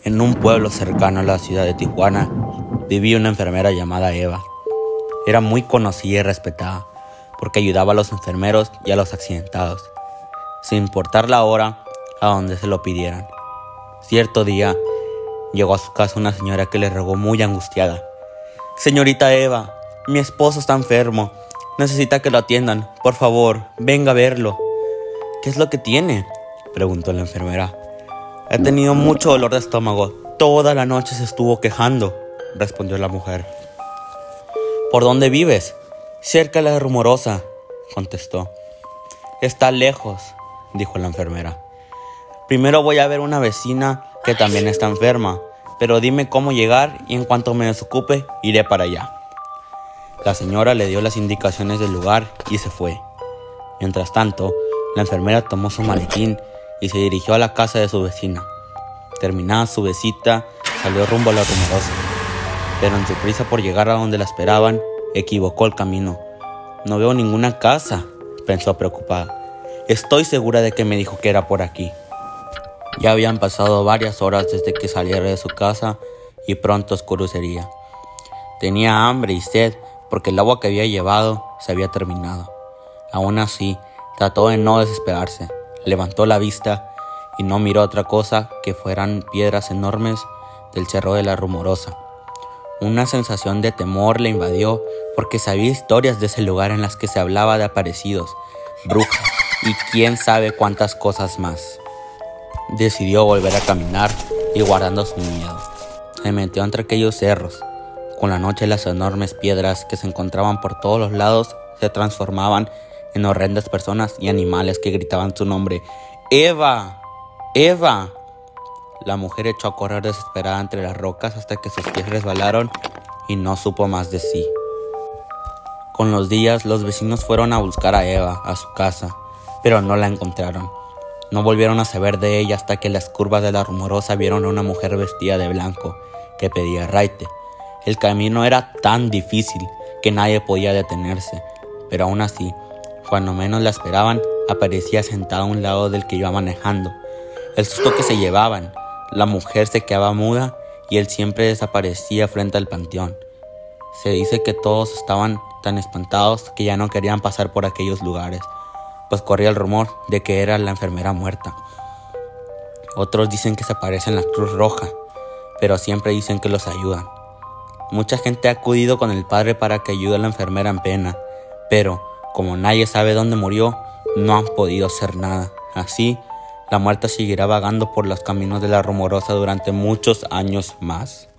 En un pueblo cercano a la ciudad de Tijuana vivía una enfermera llamada Eva. Era muy conocida y respetada porque ayudaba a los enfermeros y a los accidentados, sin importar la hora a donde se lo pidieran. Cierto día llegó a su casa una señora que le rogó muy angustiada: «Señorita Eva, mi esposo está enfermo, necesita que lo atiendan, por favor, venga a verlo». «¿Qué es lo que tiene?», preguntó la enfermera. «He tenido mucho dolor de estómago, toda la noche se estuvo quejando», respondió la mujer. «¿Por dónde vives?». «Cerca de la Rumorosa», contestó. «Está lejos», dijo la enfermera. «Primero voy a ver una vecina que también está enferma, pero dime cómo llegar y en cuanto me desocupe iré para allá». La señora le dio las indicaciones del lugar y se fue. Mientras tanto, la enfermera tomó su maletín y se dirigió a la casa de su vecina. Terminada su visita, salió rumbo a la Rumorosa, pero en su prisa por llegar a donde la esperaban, equivocó el camino. «No veo ninguna casa», pensó preocupada. «Estoy segura de que me dijo que era por aquí». Ya habían pasado varias horas desde que saliera de su casa y pronto oscurecería. Tenía hambre y sed porque el agua que había llevado se había terminado. Aún así, trató de no desesperarse. Levantó la vista y no miró otra cosa que fueran piedras enormes del cerro de la Rumorosa. Una sensación de temor le invadió porque sabía historias de ese lugar en las que se hablaba de aparecidos, brujas y quién sabe cuántas cosas más. Decidió volver a caminar y guardando su miedo, se metió entre aquellos cerros. Con la noche las enormes piedras que se encontraban por todos los lados se transformaban en horrendas personas y animales que gritaban su nombre: «¡Eva! ¡Eva!». La mujer echó a correr desesperada entre las rocas hasta que sus pies resbalaron y no supo más de sí. Con los días, los vecinos fueron a buscar a Eva a su casa, pero no la encontraron. No volvieron a saber de ella hasta que en las curvas de la Rumorosa vieron a una mujer vestida de blanco que pedía raite. El camino era tan difícil que nadie podía detenerse, pero aún así, cuando menos la esperaban, aparecía sentada a un lado del que iba manejando. El susto que se llevaban, la mujer se quedaba muda y él siempre desaparecía frente al panteón. Se dice que todos estaban tan espantados que ya no querían pasar por aquellos lugares, pues corría el rumor de que era la enfermera muerta. Otros dicen que se aparece en la Cruz Roja, pero siempre dicen que los ayudan. Mucha gente ha acudido con el padre para que ayude a la enfermera en pena, pero como nadie sabe dónde murió, no han podido hacer nada. Así, la muerta seguirá vagando por los caminos de la Rumorosa durante muchos años más.